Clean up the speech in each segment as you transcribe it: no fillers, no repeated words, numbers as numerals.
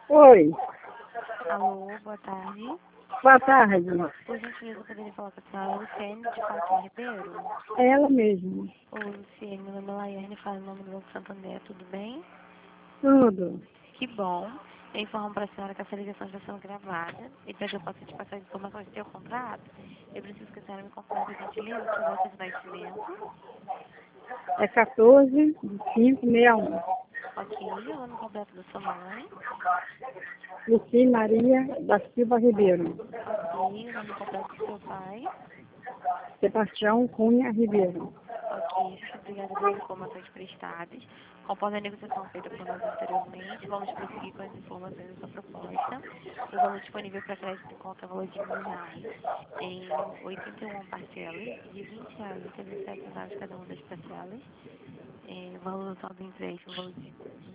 Oi, Alô, boa tarde. boa tarde. Por gentileza, eu poderia falar com a senhora Luciene de Fátima Ribeiro? É ela mesmo. Ô, Luciene, meu nome é Laiane, falo em nome do Banco Santander, tudo bem? Tudo. Que bom. Eu informo para a senhora que essa ligação está sendo gravada e para que eu possa te passar as informações do seu contrato, eu preciso que a senhora me confirme, por gentileza, sua data de nascimento, É 14/5/61. ok, o nome completo da sua mãe, Luci Maria da Silva Ribeiro. ok, o nome completo do seu pai, Sebastião Cunha Ribeiro. ok, muito obrigada pelas informações prestadas. Conforme a negociação feita por nós anteriormente, vamos prosseguir com as informações da sua proposta. O valor disponível para crédito em conta é o valor de R$ 1.000 em 81 parcelas, de R$ 20,87 cada uma das parcelas. O valor total do empréstimo é o valor de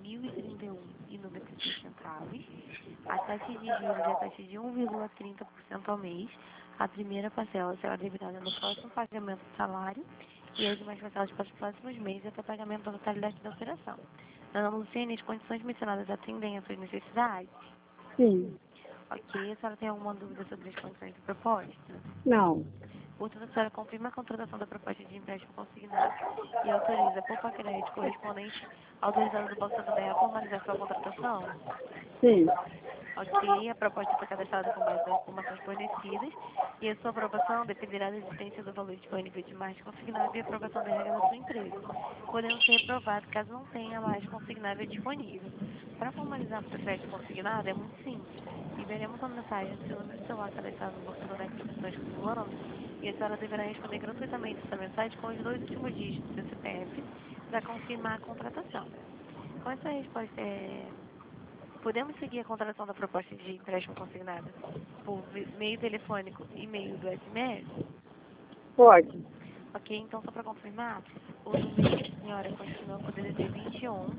R$ 1.031,96. A taxa de juros é a taxa de 1,30% ao mês. A primeira parcela será debitada no próximo pagamento do salário e as demais parcelas para os próximos meses até o pagamento da totalidade da operação. Dona Luciene, as condições mencionadas atendem às suas necessidades? Sim. Ok, a senhora tem alguma dúvida sobre as condições da proposta? Não. Portanto, a senhora confirma a contratação da proposta de empréstimo consignado e autoriza por crédito correspondente autorizado do Banco Santander a formalizar sua contratação? Sim. Ok, a proposta foi cadastrada com base nas informações fornecidas e a sua aprovação dependerá da existência do valor disponível de margem consignável e aprovação da regra da sua empresa, podendo ser reprovado caso não tenha margem consignável disponível. Para formalizar o crédito consignado é muito simples. Enviaremos uma mensagem no seu número de celular cadastrado no Banco Santander que você está estimulando e a senhora deverá responder gratuitamente essa mensagem com os 2 últimos dígitos do seu CPF para confirmar a contratação. Com essa resposta podemos seguir a contratação da proposta de empréstimo consignado por meio telefônico e meio do SMS? Pode. Ok, então só para confirmar, o número da senhora continua com o DDD 21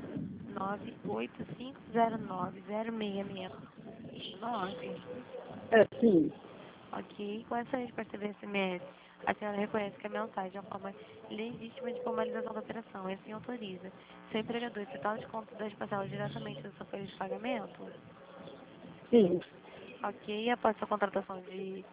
985090669. É sim. Ok, com essa resposta do SMS, a senhora reconhece que a mensagem é uma forma legítima de formalização da operação e assim autoriza seu empregador efetuar o desconto das parcelas diretamente da sua folha de pagamento? Sim. Ok, após sua contratação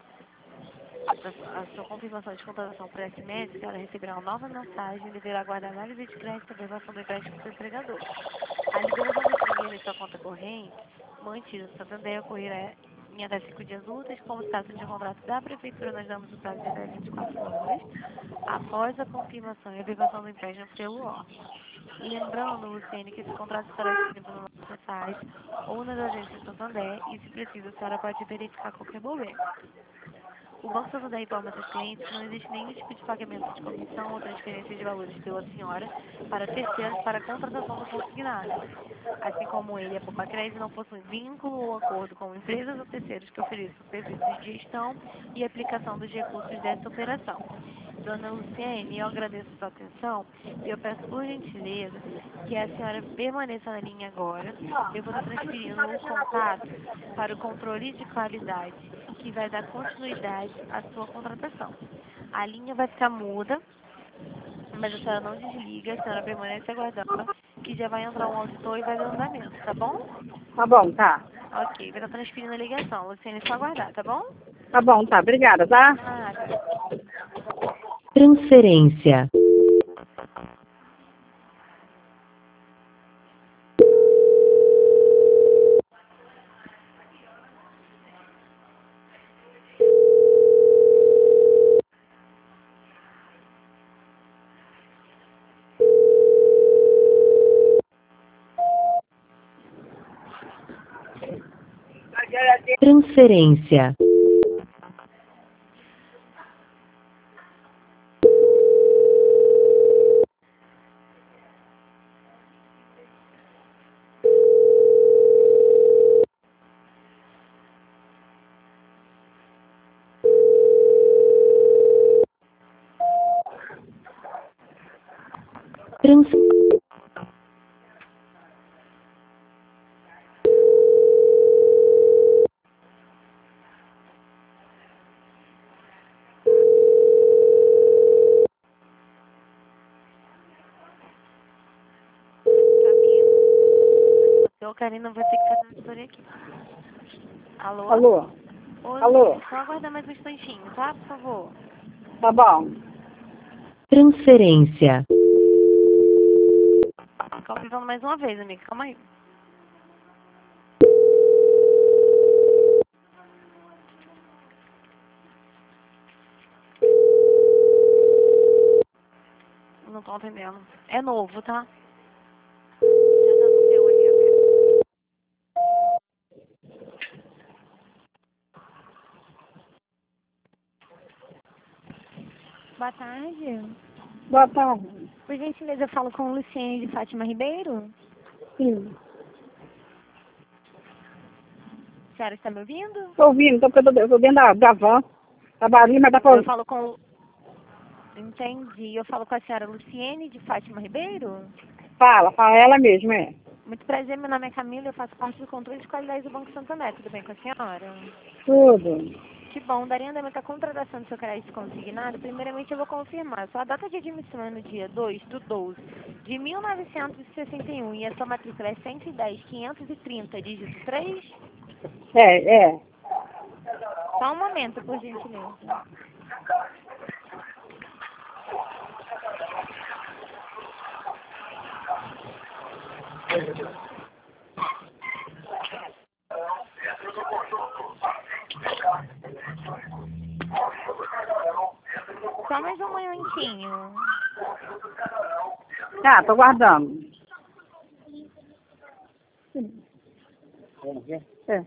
a sua confirmação de contratação por SMS, a senhora receberá uma nova mensagem e deverá aguardar análise de crédito e aprovação do empréstimo do seu empregador. A liberação do dinheiro em sua conta corrente, mantida no Santander, ocorrerá em até 5 dias úteis, como se trata de um contrato da Prefeitura, nós damos o prazo de até 24 horas, após a confirmação e aprovação do empréstimo pelo órgão. Lembrando, Luciene, que esse contrato estará disponível no nosso site ou nas agências Santander e, se preciso, a senhora pode verificar a qualquer momento. O Banco Santander informa seus clientes que não existe nenhum tipo de pagamento de comissão ou transferência de valores pela senhora para terceiros para a contratação do consignado. Assim como ele, a Poupa Crédito não possui vínculo ou acordo com empresas ou terceiros que ofereçam serviços de gestão e aplicação dos recursos dessa operação. Dona Luciene, eu agradeço a sua atenção e eu peço por gentileza que a senhora permaneça na linha agora. Eu vou estar transferindo o contato para o controle de qualidade, que vai dar continuidade à sua contratação. A linha vai ficar muda, mas a senhora não desliga, a senhora permanece aguardando, que já vai entrar um auditor e vai dar andamento, tá bom? Tá bom, tá. Ok, vai estar transferindo a ligação. Luciene, é só aguardar, tá bom? Tá bom, tá. Obrigada, tá? Nada. Transferência. Transferência. Trans... Ô, Karina, vou ter que fazer uma história aqui. Alô? Alô? Oi, Alô? só aguardar mais um instantinho, tá? Por favor. Tá bom. Transferência. Confirmando mais uma vez, amiga. Calma aí. Não tô atendendo. É novo, tá? Já tá no seu aí, amiga. Boa tarde. Boa tarde. Por gentileza, eu falo com Luciene de Fátima Ribeiro. Sim. A senhora está me ouvindo? Tô ouvindo, tô dentro da van. Tá barulho, mas dá pra Eu ouvir. falo com... Entendi. Eu falo com a senhora Luciene de Fátima Ribeiro. Fala ela mesmo, é. Muito prazer, meu nome é Camila, eu faço parte do controle de qualidade do Banco Santander. Tudo bem com a senhora? Tudo. Que bom. Daria andamento à contratação do seu crédito consignado. Primeiramente, eu vou confirmar. Sua data de admissão é no dia 2/12 de 1961 e a sua matrícula é 110.530, dígito 3? É. Só um momento, por gentileza. Só mais um momentinho. Tá, tô guardando. É.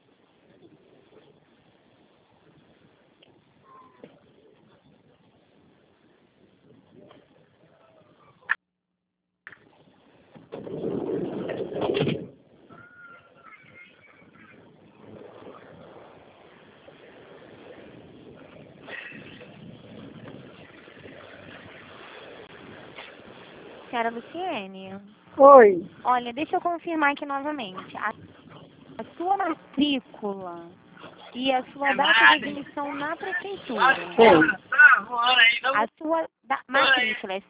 Senhora Luciene, Oi. olha, deixa eu confirmar aqui novamente. A sua matrícula e a sua data de admissão na prefeitura. Sim. A sua matrícula é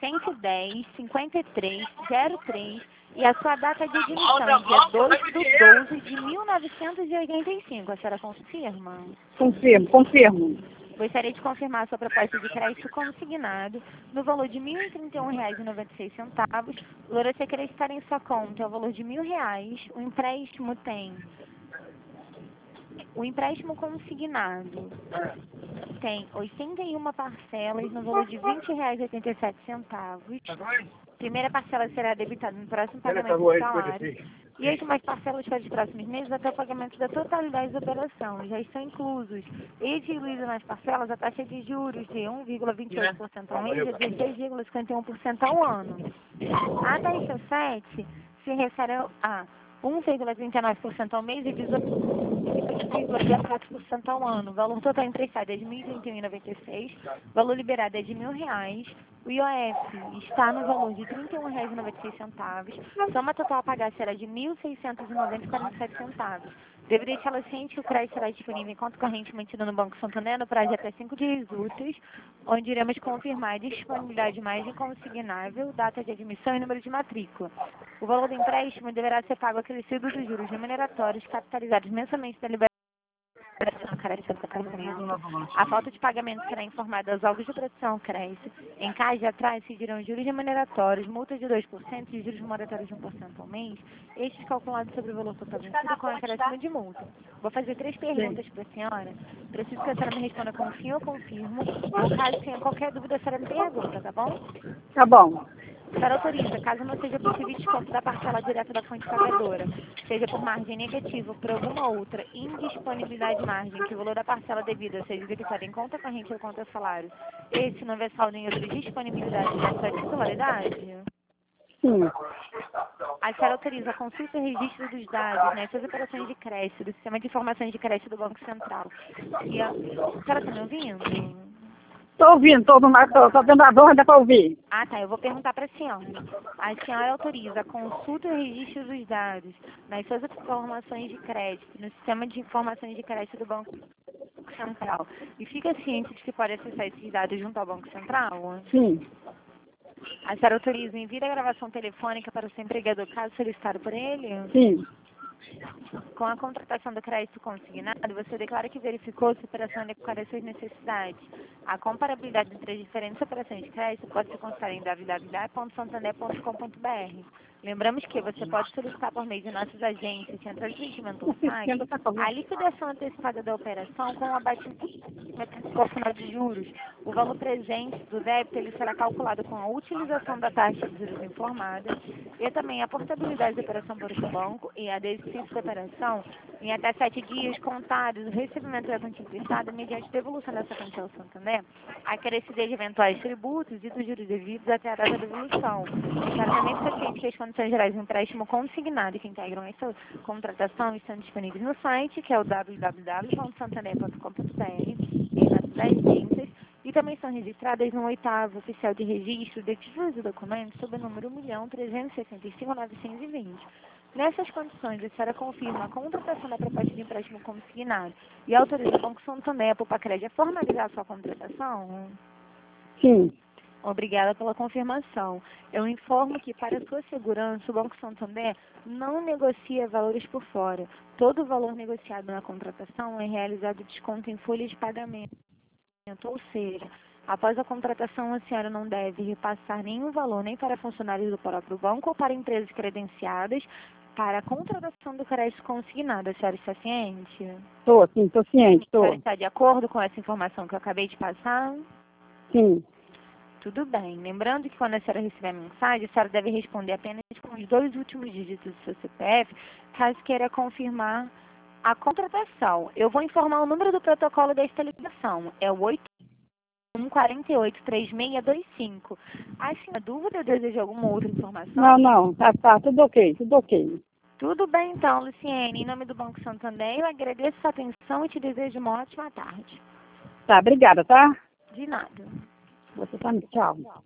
110.53.03 e a sua data de admissão é dia 2/12 de 1985. A senhora confirma? Confirmo. Gostaria de confirmar a sua proposta de crédito consignado no valor de R$ 1.031,96. O valor a ser acreditar em sua conta é o valor de R$ 1.000. O empréstimo consignado tem 81 parcelas no valor de R$ 20,87. Primeira parcela será debitada no próximo pagamento do salário e as demais parcelas para os próximos meses até o pagamento da totalidade da operação. Já estão inclusos e diluídos nas parcelas a taxa de juros de 1,28% ao mês e 16,51% ao ano. A taxa 7 se refere a 1,39% ao mês e 18,4% ao ano. O valor total emprestado é de R$ 1.031,96. O valor liberado é de R$ 1.000. O IOF está no valor de R$ 31,96. Soma total a pagar será de R$ 1.690,47. Devo deixá-la ciente que o crédito será disponível em conta corrente mantida no Banco Santander no prazo de até 5 dias úteis, onde iremos confirmar a disponibilidade de margem consignável, data de admissão e número de matrícula. O valor do empréstimo deverá ser pago acrescido dos juros remuneratórios capitalizados mensalmente da liberação do crédito do pagamento. A falta de pagamento será informada aos órgãos de proteção crédito. Em caso de atraso, se dirão juros remuneratórios, multa de 2% e juros moratórios de 1% ao mês, estes calculados sobre o valor total vencido com acréscimo de multa. Vou fazer 3 perguntas para a senhora. Preciso que a senhora me responda com sim ou confirmo, ou caso tenha qualquer dúvida, a senhora me pergunta, tá bom? Tá bom. A senhora autoriza, caso não seja possível desconto da parcela direta da fonte pagadora, seja por margem negativa ou por alguma outra indisponibilidade de margem, que o valor da parcela devida seja debitado em conta corrente ou conta salário, e se não houver saldo em outra disponibilidade da sua titularidade? Sim. A senhora autoriza a consulta e registro dos dados nessas operações de crédito, do Sistema de Informações de Crédito do Banco Central. E a senhora está me ouvindo? Tô ouvindo, tô dentro da van, dá pra ouvir. Ah, tá. Eu vou perguntar para a senhora. A senhora autoriza a consulta e registro dos dados nas suas informações de crédito, no Sistema de Informações de Crédito do Banco Central. E fica ciente de que pode acessar esses dados junto ao Banco Central? Sim. A senhora autoriza o envio da gravação telefônica para o seu empregador, caso solicitado por ele? Sim. Com a contratação do crédito consignado, você declara que verificou se a operação adequada às suas necessidades. A comparabilidade entre as diferentes operações de crédito pode ser consultada em www.santander.com.br. Lembramos que você pode solicitar por meio de nossas agências, centrais de atendimento ou site, a liquidação antecipada da operação com o abatimento proporcional de juros. O valor presente do débito ele será calculado com a utilização da taxa de juros informada e também a portabilidade da operação para o banco e a desistência da operação em até 7 dias contados o recebimento da quantia emprestada mediante devolução dessa quantia ao Santander, acrescidas de eventuais tributos e dos juros devidos até a data da devolução. Para também ser ciente que as condições gerais do empréstimo consignado que integram essa contratação estão disponíveis no site, que é o www.santander.com.br, em nossas agências, e também são registradas no 8º oficial de registro de títulos e documentos sob o número 1.365.920. Nessas condições, a senhora confirma a contratação da proposta de empréstimo consignado e autoriza o Banco Santander, a Pupacred, a formalizar a sua contratação? Sim. Obrigada pela confirmação. Eu informo que, para sua segurança, o Banco Santander não negocia valores por fora. Todo o valor negociado na contratação é realizado desconto em folha de pagamento, ou seja, após a contratação, a senhora não deve repassar nenhum valor nem para funcionários do próprio banco ou para empresas credenciadas para a contratação do crédito consignado. A senhora está ciente? Estou, sim, estou ciente, A estou. senhora está de acordo com essa informação que eu acabei de passar? Sim. Tudo bem. Lembrando que quando a senhora receber a mensagem, a senhora deve responder apenas com os 2 últimos dígitos do seu CPF, caso queira confirmar a contratação. Eu vou informar o número do protocolo desta ligação. É o 81483625. Assim, a dúvida, deseja alguma outra informação? Não, tá, tudo ok, tudo ok. Tudo bem, então, Luciene. Em nome do Banco Santander, eu agradeço a sua atenção e te desejo uma ótima tarde. Tá, obrigada, tá? De nada. Você também, tchau.